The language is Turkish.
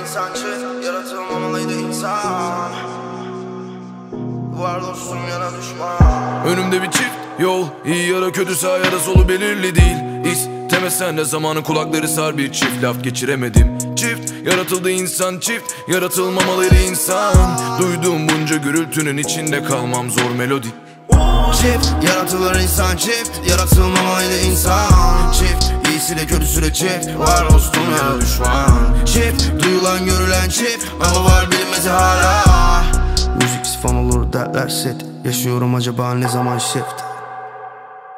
insan çift, yaratılmamalıydı insan. Var dostum yana düşman. Önümde bir çift yol, iyi ya da kötü, sağ ya da solu belirli değil. İstemesen de zamanın kulakları sar, bir çift laf geçiremedim. Çift yaratıldı insan, çift yaratılmamalıydı insan. Duyduğum bunca gürültünün içinde kalmam zor melodi. Çift yaratılır insan, çift yaratılmamalıydı insan. Çift iyisiyle kötüsüyle çift, var dostum ya da düşman. Çift duyulan görülen çift, ama var bilinmezi hala. Müzik sifon olur derler set, yaşıyorum acaba ne zaman shift.